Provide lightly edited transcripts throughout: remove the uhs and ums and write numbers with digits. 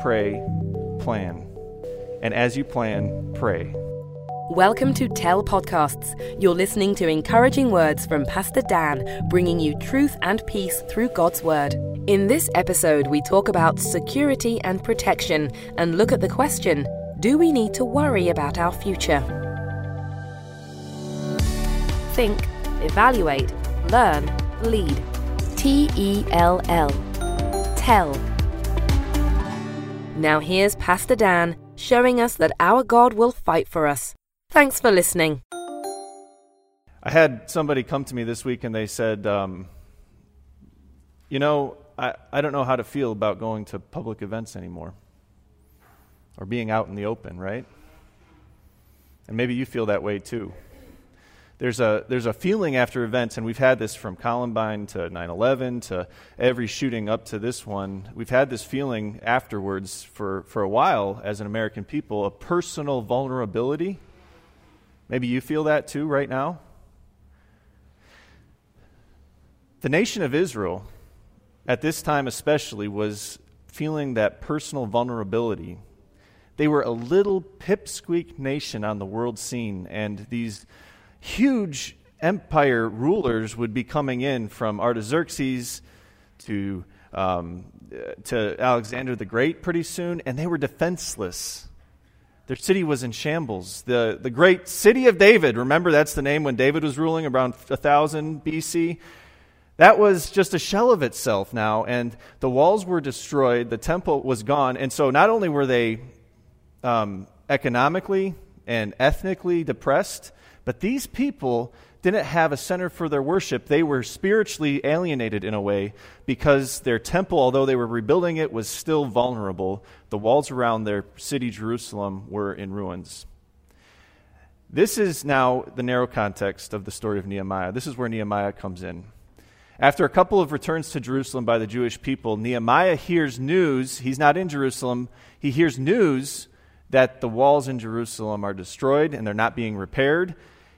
pray, plan. And as you plan, pray. Welcome to Tell Podcasts. You're listening to encouraging words from Pastor Dan, bringing you truth and peace through God's Word. In this episode, we talk about security and protection and look at the question, do we need to worry about our future? Think, evaluate, learn, lead. T-E-L-L. Tell. Now here's Pastor Dan showing us that our God will fight for us. Thanks for listening. I had somebody come to me this week and they said, I don't know how to feel about going to public events anymore or being out in the open, right? And maybe you feel that way too. There's a feeling after events, and we've had this from Columbine to 9/11 to every shooting up to this one. We've had this feeling afterwards for a while as an American people, a personal vulnerability. Maybe you feel that too right now. The nation of Israel, at this time especially, was feeling that personal vulnerability. They were a little pipsqueak nation on the world scene, and these huge empire rulers would be coming in from Artaxerxes to Alexander the Great pretty soon, and they were defenseless. Their city was in shambles. The great city of David, remember that's the name when David was ruling around 1000 BC? That was just a shell of itself now, and the walls were destroyed, the temple was gone, and so not only were they economically and ethnically depressed, but these people didn't have a center for their worship. They were spiritually alienated in a way because their temple, although they were rebuilding it, was still vulnerable. The walls around their city, Jerusalem, were in ruins. This is now the narrow context of the story of Nehemiah. This is where Nehemiah comes in. After a couple of returns to Jerusalem by the Jewish people, Nehemiah hears news. He's not in Jerusalem. He hears news that the walls in Jerusalem are destroyed and they're not being repaired.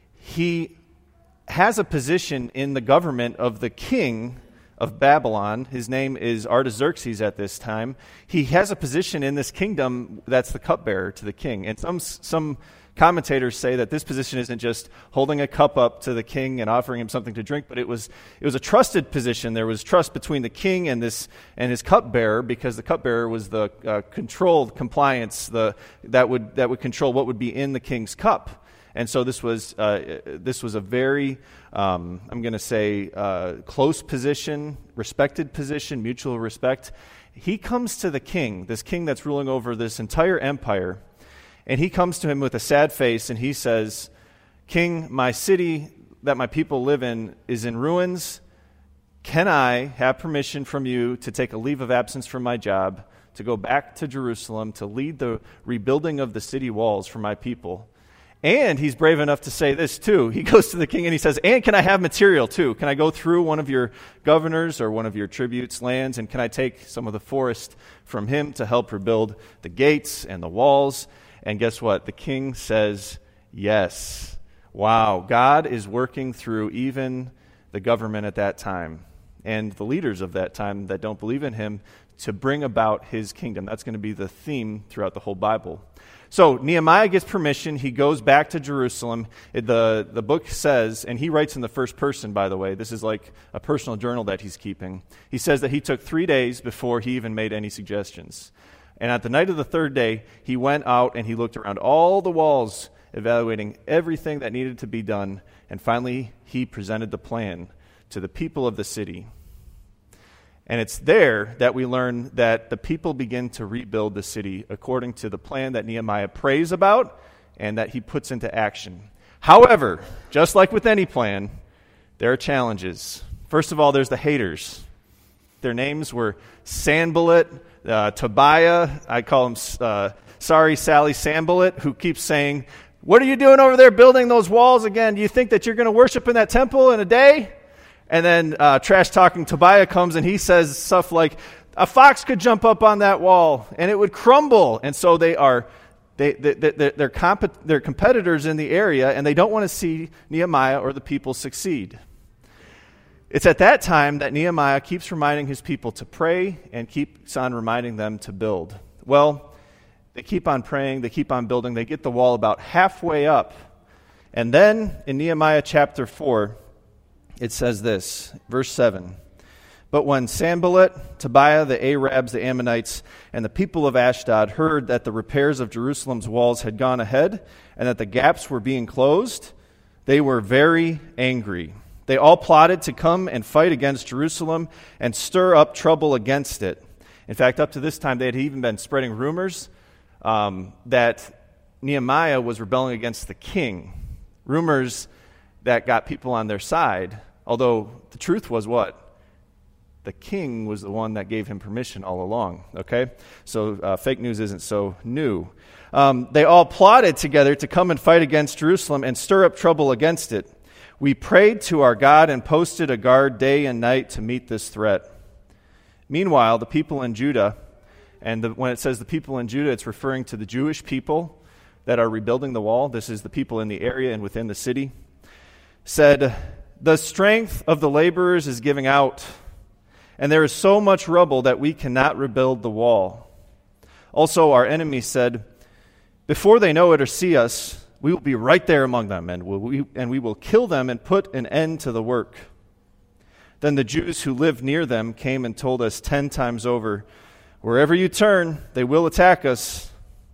He has a position in the government of the king of Babylon. His name is Artaxerxes at this time. He has a position in this kingdom that's the cupbearer to the king. And some commentators say that this position isn't just holding a cup up to the king and offering him something to drink, but it was a trusted position. There was trust between the king and his cupbearer, because the cupbearer was the controlled compliance that would control what would be in the king's cup. And so this was a very, I'm going to say, close position, respected position, mutual respect. He comes to the king, this king that's ruling over this entire empire, and he comes to him with a sad face, and he says, "King, my city that my people live in is in ruins. Can I have permission from you to take a leave of absence from my job, to go back to Jerusalem, to lead the rebuilding of the city walls for my people?" And he's brave enough to say this too. He goes to the king and he says, "And can I have material too? Can I go through one of your governors or one of your tributes' lands, and can I take some of the forest from him to help rebuild the gates and the walls?" And guess what? The king says yes. Wow, God is working through even the government at that time and the leaders of that time that don't believe in him to bring about his kingdom. That's going to be the theme throughout the whole Bible. So Nehemiah gets permission. He goes back to Jerusalem. The book says, and he writes in the first person, by the way. This is like a personal journal that he's keeping. He says that he took 3 days before he even made any suggestions. And at the night of the third day, he went out and he looked around all the walls, evaluating everything that needed to be done. And finally, he presented the plan to the people of the city. And it's there that we learn that the people begin to rebuild the city according to the plan that Nehemiah prays about and that he puts into action. However, just like with any plan, there are challenges. First of all, there's the haters. Their names were Sanballat, Tobiah, I call him Sorry Sally Sanballat, who keeps saying, "What are you doing over there building those walls again? Do you think that you're going to worship in that temple in a day?" And then trash-talking Tobiah comes and he says stuff like, "A fox could jump up on that wall and it would crumble." And so they're competitors in the area, and they don't want to see Nehemiah or the people succeed. It's at that time that Nehemiah keeps reminding his people to pray and keeps on reminding them to build. Well, they keep on praying, they keep on building, they get the wall about halfway up. And then in Nehemiah chapter 4, it says this, verse 7. But when Sanballat, Tobiah, the Arabs, the Ammonites, and the people of Ashdod heard that the repairs of Jerusalem's walls had gone ahead and that the gaps were being closed, they were very angry. They all plotted to come and fight against Jerusalem and stir up trouble against it. In fact, up to this time, they had even been spreading rumors that Nehemiah was rebelling against the king. Rumors that got people on their side, although the truth was what? The king was the one that gave him permission all along, okay? So fake news isn't so new. They all plotted together to come and fight against Jerusalem and stir up trouble against it. We prayed to our God and posted a guard day and night to meet this threat. Meanwhile, the people in Judah, and when it says the people in Judah, it's referring to the Jewish people that are rebuilding the wall. This is the people in the area and within the city. Said, the strength of the laborers is giving out, and there is so much rubble that we cannot rebuild the wall. Also, our enemies said, before they know it or see us, we will be right there among them, and we will kill them and put an end to the work. Then the Jews who lived near them came and told us 10 times over, wherever you turn, they will attack us.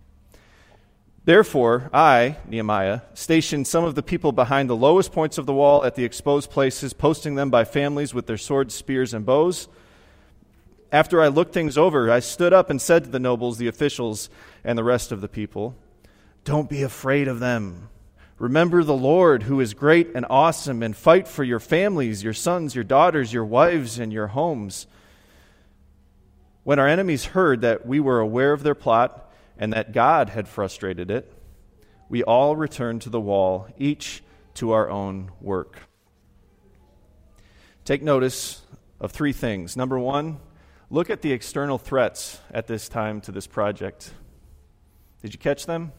Therefore, I, Nehemiah, stationed some of the people behind the lowest points of the wall at the exposed places, posting them by families with their swords, spears, and bows. After I looked things over, I stood up and said to the nobles, the officials, and the rest of the people, don't be afraid of them. Remember the Lord, who is great and awesome, and fight for your families, your sons, your daughters, your wives, and your homes. When our enemies heard that we were aware of their plot, and that God had frustrated it, we all returned to the wall, each to our own work. Take notice of 3 things. Number 1, look at the external threats at this time to this project. Did you catch them?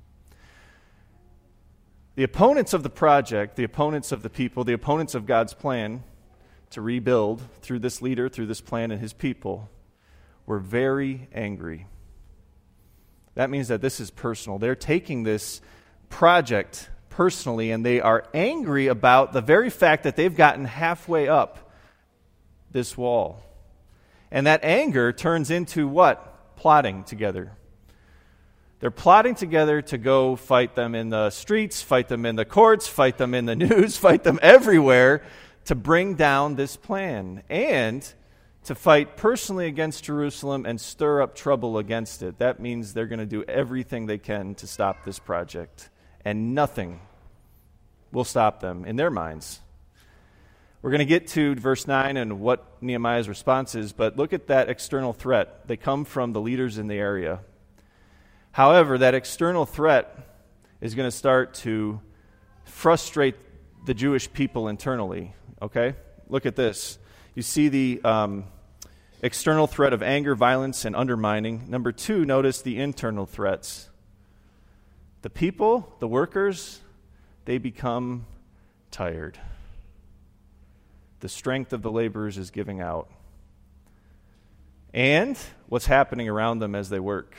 The opponents of the project, the opponents of the people, the opponents of God's plan to rebuild through this leader, through this plan and his people, were very angry. That means that this is personal. They're taking this project personally, and they are angry about the very fact that they've gotten halfway up this wall. And that anger turns into what? Plotting together. They're plotting together to go fight them in the streets, fight them in the courts, fight them in the news, fight them everywhere to bring down this plan. And to fight personally against Jerusalem and stir up trouble against it. That means they're going to do everything they can to stop this project. And nothing will stop them in their minds. We're going to get to verse 9 and what Nehemiah's response is, but look at that external threat. They come from the leaders in the area. However, that external threat is going to start to frustrate the Jewish people internally. Okay? Look at this. You see the external threat of anger, violence, and undermining. Number 2, notice the internal threats. The people, the workers, they become tired. The strength of the laborers is giving out. And what's happening around them as they work?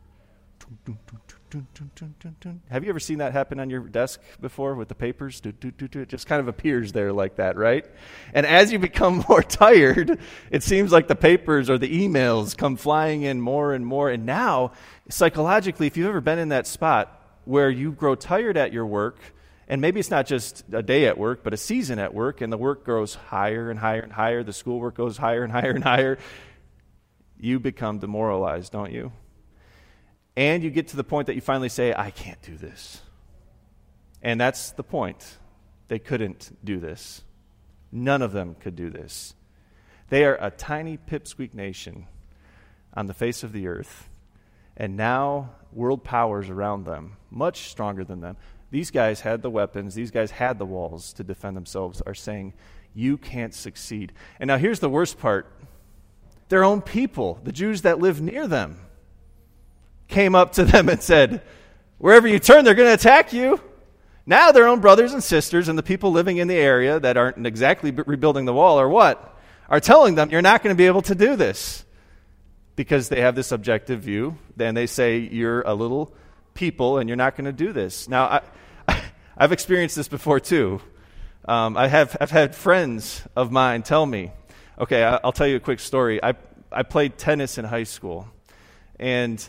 Have you ever seen that happen on your desk before with the papers? It just kind of appears there like that, right? And as you become more tired, it seems like the papers or the emails come flying in more and more. And now, psychologically, if you've ever been in that spot where you grow tired at your work, and maybe it's not just a day at work, but a season at work, and the work grows higher and higher and higher, the schoolwork goes higher and higher and higher, you become demoralized, don't you? And you get to the point that you finally say, I can't do this. And that's the point. They couldn't do this. None of them could do this. They are a tiny pipsqueak nation on the face of the earth. And now world powers around them, much stronger than them. These guys had the weapons. These guys had the walls to defend themselves, are saying, you can't succeed. And now here's the worst part. Their own people, the Jews that live near them, came up to them and said, wherever you turn, they're going to attack you. Now their own brothers and sisters and the people living in the area that aren't exactly rebuilding the wall are what? Are telling them, you're not going to be able to do this. because they have this objective view. Then they say, you're a little people and you're not going to do this. Now, I've experienced this before too. I've had friends of mine tell me, okay, I'll tell you a quick story. I played tennis in high school, and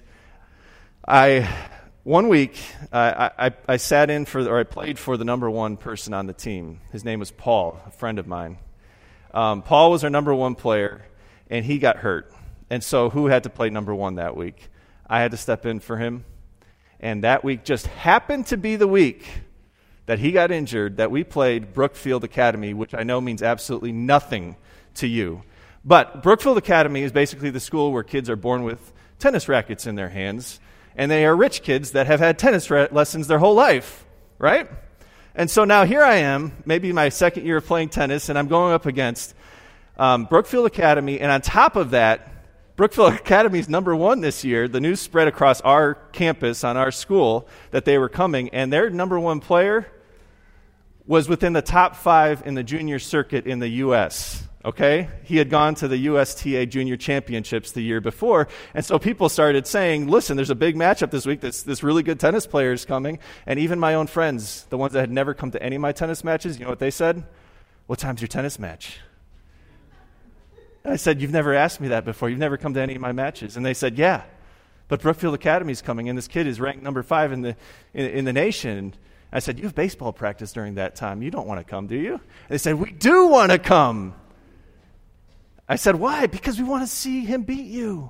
one week I sat in I played for the number one person on the team. His name was Paul, a friend of mine. Paul was our number one player, and he got hurt. And so who had to play number one that week? I had to step in for him. And that week just happened to be the week that he got injured, that we played Brookfield Academy, which I know means absolutely nothing to you. But Brookfield Academy is basically the school where kids are born with tennis rackets in their hands, and they are rich kids that have had tennis lessons their whole life, right? And so now here I am, maybe my second year of playing tennis, and I'm going up against Brookfield Academy, and on top of that, Brookfield Academy's number one this year. The news spread across our campus on our school that they were coming, and their number one player was within the top 5 in the junior circuit in the U.S., okay? He had gone to the USTA Junior Championships the year before, and so people started saying, listen, there's a big matchup this week. This really good tennis player is coming, and even my own friends, the ones that had never come to any of my tennis matches, you know what they said? What time's your tennis match? I said, you've never asked me that before. You've never come to any of my matches. And they said, yeah, but Brookfield Academy's coming, and this kid is ranked number 5 in the nation. I said, you have baseball practice during that time. You don't want to come, do you? And they said, we do want to come. I said, why? Because we want to see him beat you.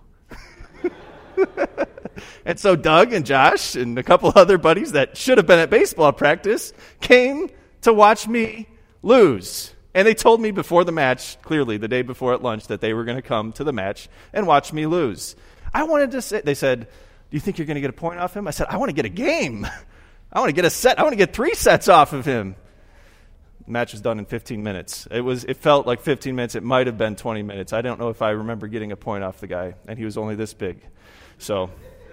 And so Doug and Josh and a couple other buddies that should have been at baseball practice came to watch me lose. And they told me before the match, clearly the day before at lunch, that they were going to come to the match and watch me lose. I wanted to say, they said, do you think you're going to get a point off him? I said, I want to get a game. I want to get a set. I want to get 3 sets off of him. The match was done in 15 minutes. It felt like 15 minutes. It might have been 20 minutes. I don't know if I remember getting a point off the guy, and he was only this big. So,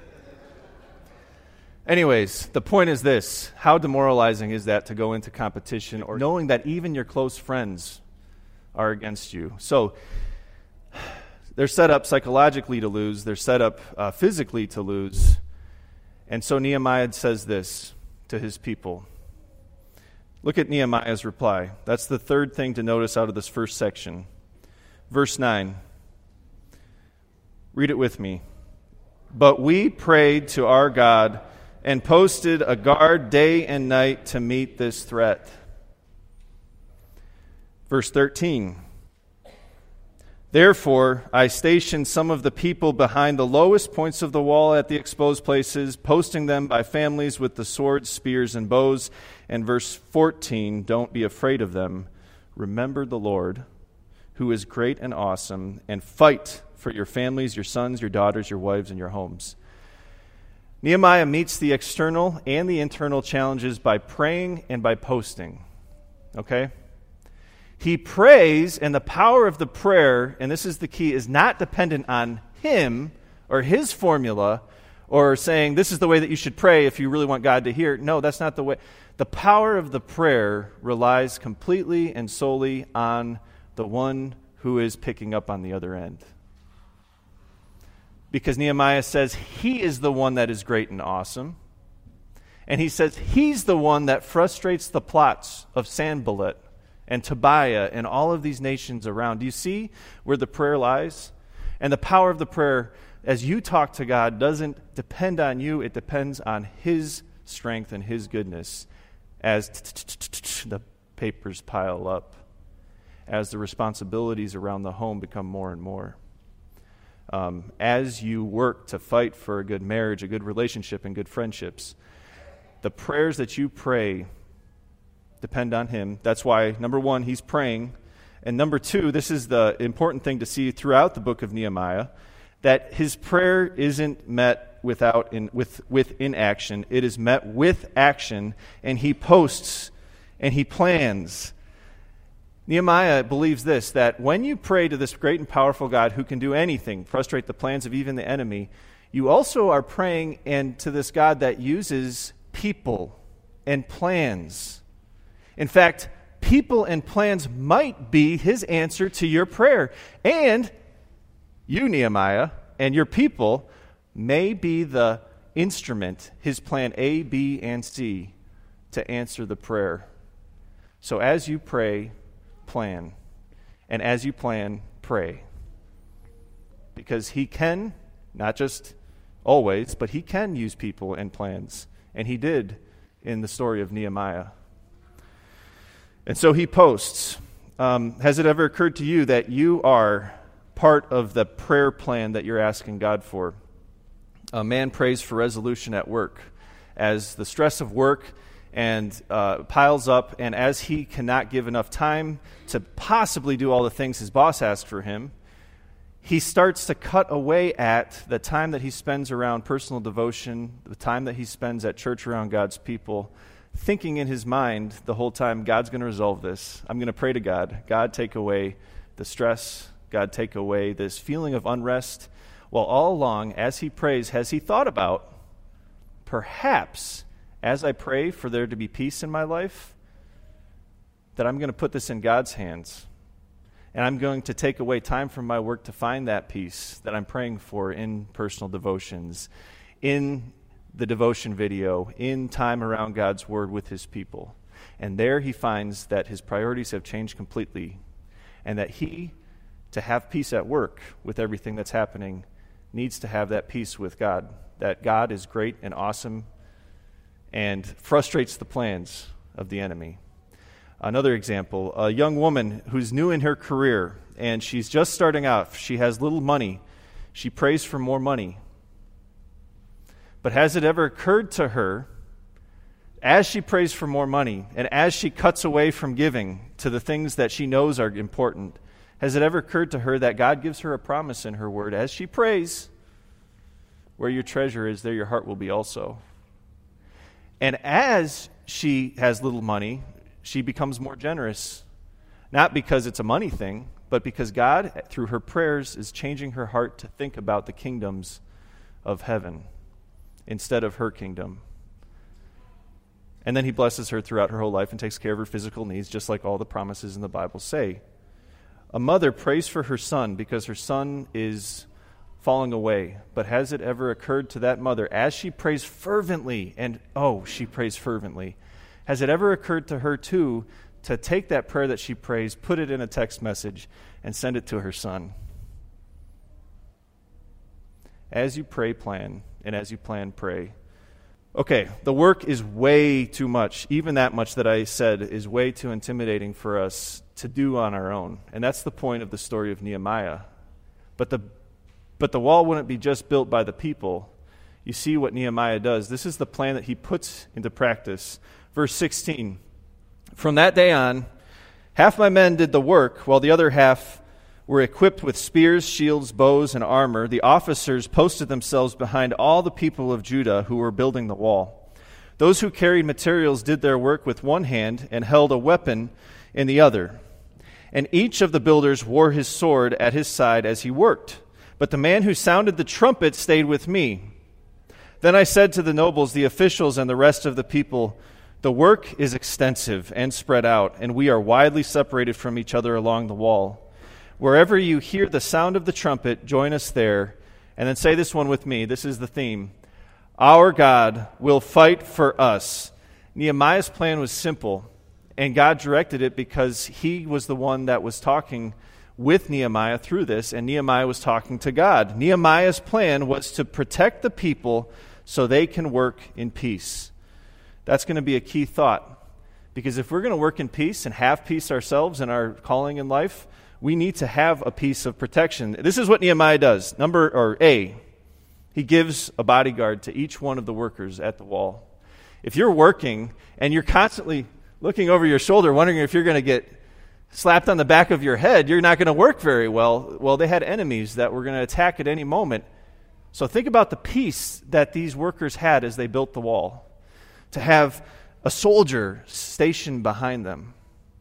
anyways, the point is this. How demoralizing is that to go into competition or knowing that even your close friends are against you? So, they're set up psychologically to lose. They're set up physically to lose. And so Nehemiah says this to his people. Look at Nehemiah's reply. That's the third thing to notice out of this first section. Verse 9. Read it with me. But we prayed to our God and posted a guard day and night to meet this threat. Verse 13. Therefore, I stationed some of the people behind the lowest points of the wall at the exposed places, posting them by families with the swords, spears, and bows. And verse 14, don't be afraid of them. Remember the Lord, who is great and awesome, and fight for your families, your sons, your daughters, your wives, and your homes. Nehemiah meets the external and the internal challenges by praying and by posting. Okay? He prays, and the power of the prayer, and this is the key, is not dependent on him or his formula or saying this is the way that you should pray if you really want God to hear. No, that's not the way. The power of the prayer relies completely and solely on the one who is picking up on the other end. Because Nehemiah says he is the one that is great and awesome. And he says he's the one that frustrates the plots of Sanballat and Tobiah and all of these nations around. Do you see where the prayer lies? And the power of the prayer, as you talk to God, doesn't depend on you. It depends on his strength and his goodness as the papers pile up, as the responsibilities around the home become more and more. As you work to fight for a good marriage, a good relationship, and good friendships, the prayers that you pray depend on him. That's why, number one, he's praying. And number two, this is the important thing to see throughout the book of Nehemiah, that his prayer isn't met with inaction. It is met with action, and he posts and he plans. Nehemiah believes this, that when you pray to this great and powerful God who can do anything, frustrate the plans of even the enemy, you also are praying and to this God that uses people and plans. In fact, people and plans might be his answer to your prayer. And you, Nehemiah, And your people may be the instrument, his plan A, B, and C, to answer the prayer. So as you pray, plan. And as you plan, pray. Because he can, not just always, but he can use people and plans. And he did in the story of Nehemiah. And so he posts, has it ever occurred to you that you are part of the prayer plan that you're asking God for? A man prays for resolution at work. As the stress of work and piles up, and as he cannot give enough time to possibly do all the things his boss asked for him, he starts to cut away at the time that he spends around personal devotion, the time that he spends at church around God's people, thinking in his mind the whole time, God's going to resolve this. I'm going to pray to God. God, take away the stress. God, take away this feeling of unrest. Well, all along, as he prays, has he thought about, perhaps, as I pray for there to be peace in my life, that I'm going to put this in God's hands. And I'm going to take away time from my work to find that peace that I'm praying for in personal devotions, in the devotion video, in time around God's word with his people. And there he finds that his priorities have changed completely, and that he, to have peace at work with everything that's happening, needs to have that peace with God, that God is great and awesome and frustrates the plans of the enemy. Another example, a young woman who's new in her career, and she's just starting out. She has little money. She prays for more money. But has it ever occurred to her, as she prays for more money, and as she cuts away from giving to the things that she knows are important, has it ever occurred to her that God gives her a promise in her word, as she prays, where your treasure is, there your heart will be also. And as she has little money, she becomes more generous, not because it's a money thing, but because God, through her prayers, is changing her heart to think about the kingdoms of heaven instead of her kingdom. And then he blesses her throughout her whole life and takes care of her physical needs, just like all the promises in the Bible say. A mother prays for her son because her son is falling away. But has it ever occurred to that mother, as she prays fervently, and she prays fervently, has it ever occurred to her, too, to take that prayer that she prays, put it in a text message, and send it to her son? As you pray, plan, and as you plan, pray. Okay, the work is way too much. Even that much that I said is way too intimidating for us to do on our own. And that's the point of the story of Nehemiah. But the wall wouldn't be just built by the people. You see what Nehemiah does. This is the plan that he puts into practice. Verse 16, from that day on, half my men did the work, while the other half were equipped with spears, shields, bows, and armor. The officers posted themselves behind all the people of Judah who were building the wall. Those who carried materials did their work with one hand and held a weapon in the other. And each of the builders wore his sword at his side as he worked. But the man who sounded the trumpet stayed with me. Then I said to the nobles, the officials, and the rest of the people, the work is extensive and spread out, and we are widely separated from each other along the wall. Wherever you hear the sound of the trumpet, join us there. And then say this one with me. This is the theme. Our God will fight for us. Nehemiah's plan was simple, and God directed it because he was the one that was talking with Nehemiah through this, and Nehemiah was talking to God. Nehemiah's plan was to protect the people so they can work in peace. That's going to be a key thought, because if we're going to work in peace and have peace ourselves in our calling in life, we need to have a piece of protection. This is what Nehemiah does. A, he gives a bodyguard to each one of the workers at the wall. If you're working and you're constantly looking over your shoulder, wondering if you're going to get slapped on the back of your head, you're not going to work very well. Well, they had enemies that were going to attack at any moment. So think about the peace that these workers had as they built the wall. To have a soldier stationed behind them.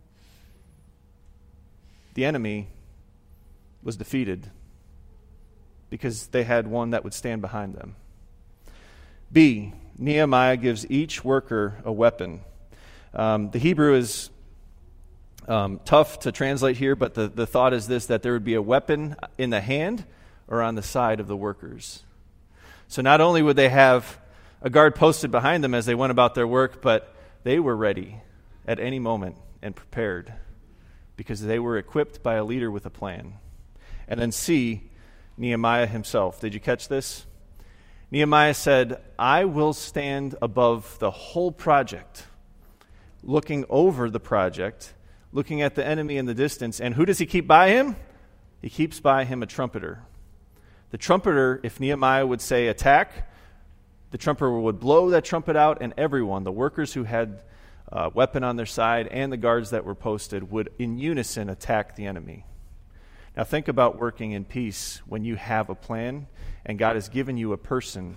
The enemy was defeated because they had one that would stand behind them. B, Nehemiah gives each worker a weapon. The Hebrew is tough to translate here, but the thought is this, that there would be a weapon in the hand or on the side of the workers. So not only would they have a guard posted behind them as they went about their work, but they were ready at any moment and prepared because they were equipped by a leader with a plan. And then C, Nehemiah himself. Did you catch this? Nehemiah said, I will stand above the whole project, looking over the project, looking at the enemy in the distance. And who does he keep by him? He keeps by him a trumpeter. The trumpeter, if Nehemiah would say attack, the trumpeter would blow that trumpet out, and everyone, the workers who had a weapon on their side and the guards that were posted, would in unison attack the enemy. Now think about working in peace when you have a plan and God has given you a person.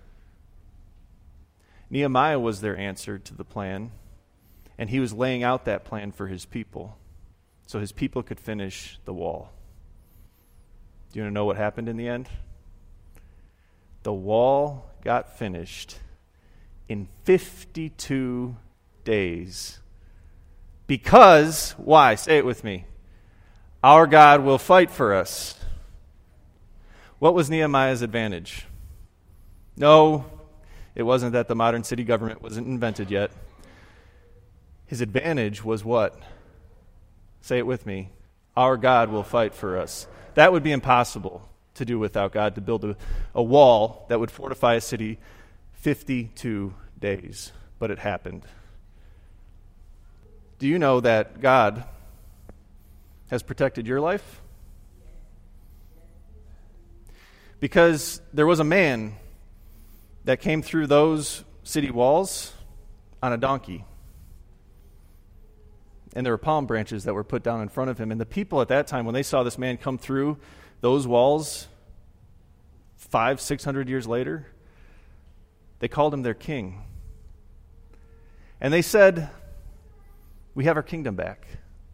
Nehemiah was their answer to the plan, and he was laying out that plan for his people so his people could finish the wall. Do you want to know what happened in the end? The wall got finished in 52 days. Because, why? Say it with me. Our God will fight for us. What was Nehemiah's advantage? No, it wasn't that the modern city government wasn't invented yet. His advantage was what? Say it with me. Our God will fight for us. That would be impossible to do without God, to build a wall that would fortify a city 52 days. But it happened. Do you know that God has protected your life? Because there was a man that came through those city walls on a donkey. And there were palm branches that were put down in front of him. And the people at that time, when they saw this man come through those walls 500-600 years later, they called him their king. And they said, we have our kingdom back.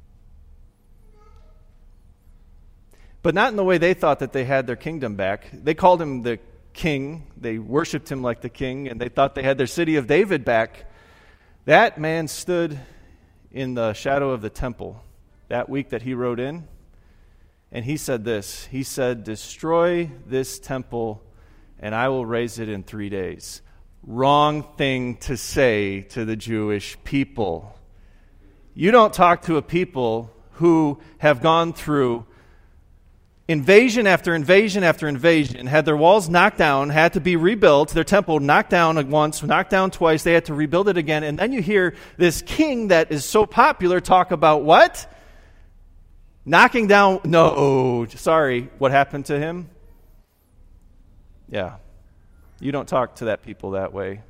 But not in the way they thought that they had their kingdom back. They called him the king. They worshiped him like the king, and they thought they had their city of David back. That man stood in the shadow of the temple that week that he rode in, and he said this. He said, destroy this temple, and I will raise it in 3 days. Wrong thing to say to the Jewish people. You don't talk to a people who have gone through invasion after invasion after invasion, had their walls knocked down, had to be rebuilt, their temple knocked down once, knocked down twice, they had to rebuild it again, and then you hear this king that is so popular talk about what? Knocking down, no, sorry, what happened to him? Yeah, you don't talk to that people that way.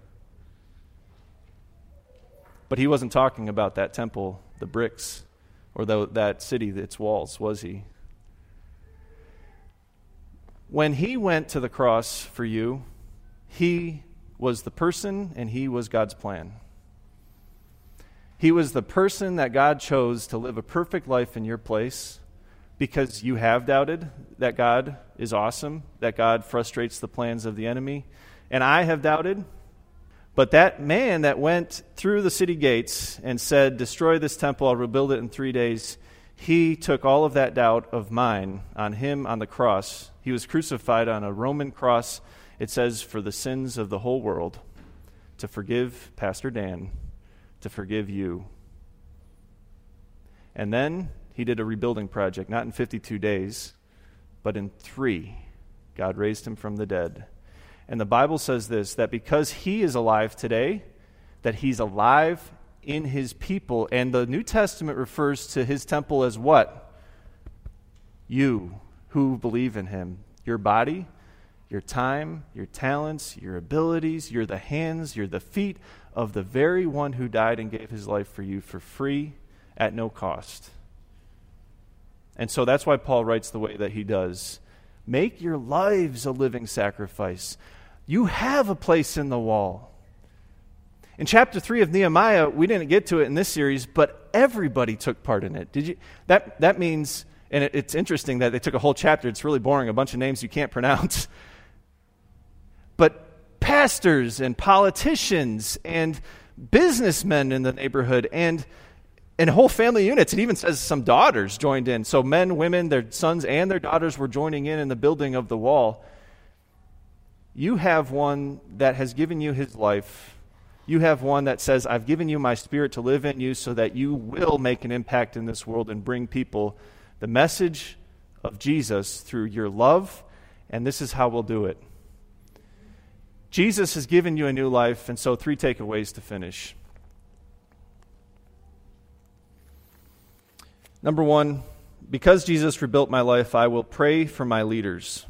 But he wasn't talking about that temple, the bricks, or that city, its walls, was he? When he went to the cross for you, he was the person and he was God's plan. He was the person that God chose to live a perfect life in your place because you have doubted that God is awesome, that God frustrates the plans of the enemy, and I have doubted. But that man that went through the city gates and said, destroy this temple, I'll rebuild it in 3 days, he took all of that doubt of mine on him on the cross. He was crucified on a Roman cross, it says, for the sins of the whole world, to forgive Pastor Dan, to forgive you. And then he did a rebuilding project, not in 52 days, but in 3. God raised him from the dead. And the Bible says this, that because he is alive today, that he's alive in his people. And the New Testament refers to his temple as what? You who believe in him. Your body, your time, your talents, your abilities, you're the hands, you're the feet of the very one who died and gave his life for you for free at no cost. And so that's why Paul writes the way that he does. Make your lives a living sacrifice. You have a place in the wall. In chapter 3 of Nehemiah, we didn't get to it in this series, but everybody took part in it. Did you? That means, and it's interesting that they took a whole chapter. It's really boring, a bunch of names you can't pronounce. But pastors and politicians and businessmen in the neighborhood and And whole family units. It even says some daughters joined in. So men, women, their sons, and their daughters were joining in the building of the wall. You have one that has given you his life. You have one that says, I've given you my Spirit to live in you so that you will make an impact in this world and bring people the message of Jesus through your love, and this is how we'll do it. Jesus has given you a new life, and so 3 takeaways to finish. Number 1, because Jesus rebuilt my life, I will pray for my leaders.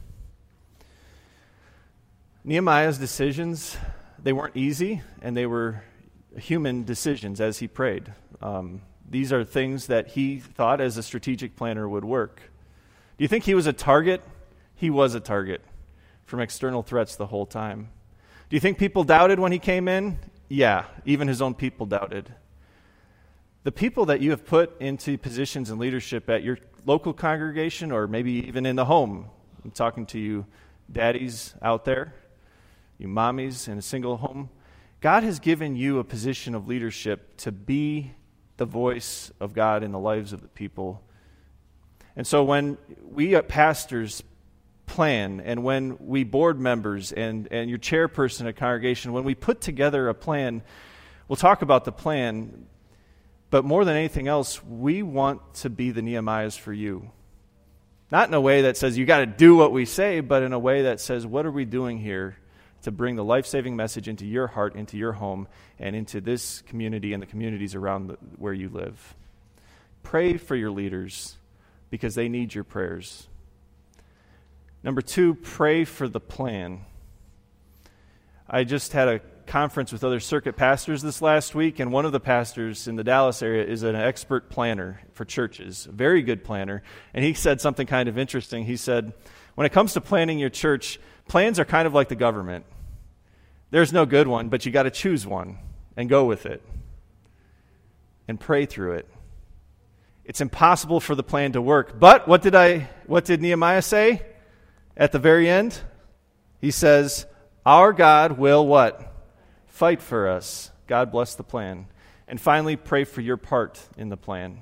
Nehemiah's decisions, they weren't easy, and they were human decisions as he prayed. These are things that he thought as a strategic planner would work. Do you think he was a target? He was a target from external threats the whole time. Do you think people doubted when he came in? Yeah, even his own people doubted. The people that you have put into positions in leadership at your local congregation or maybe even in the home, I'm talking to you daddies out there, you mommies in a single home, God has given you a position of leadership to be the voice of God in the lives of the people. And so when we pastors plan, and when we board members and your chairperson at congregation, when we put together a plan, we'll talk about the plan, but more than anything else, we want to be the Nehemiahs for you. Not in a way that says you got to do what we say, but in a way that says, what are we doing here to bring the life-saving message into your heart, into your home, and into this community and the communities around where you live. Pray for your leaders because they need your prayers. Number 2, pray for the plan. I just had a conference with other circuit pastors this last week, and one of the pastors in the Dallas area is an expert planner for churches, a very good planner, and he said something kind of interesting. He said, when it comes to planning your church, plans are kind of like the government. There's no good one, but you got to choose one and go with it and pray through it. It's impossible for the plan to work. But what did Nehemiah say at the very end? He says, our God will what? Fight for us. God bless the plan. And finally, pray for your part in the plan.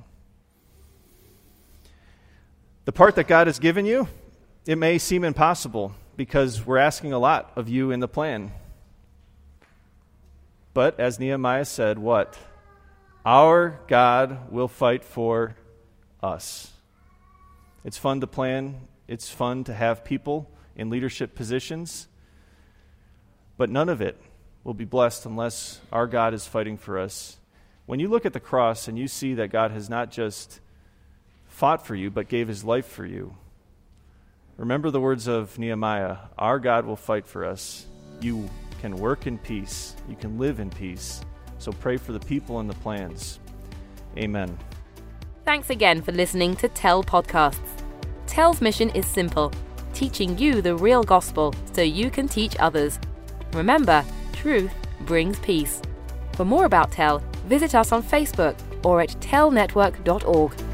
The part that God has given you, it may seem impossible because we're asking a lot of you in the plan. But as Nehemiah said, what? Our God will fight for us. It's fun to plan. It's fun to have people in leadership positions. But none of it will be blessed unless our God is fighting for us. When you look at the cross and you see that God has not just fought for you, but gave his life for you, remember the words of Nehemiah, our God will fight for us. You can work in peace. You can live in peace. So pray for the people and the plans. Amen. Thanks again for listening to Tell Podcasts. Tell's mission is simple, teaching you the real gospel so you can teach others. Remember, truth brings peace. For more about Tell, visit us on Facebook or at tellnetwork.org.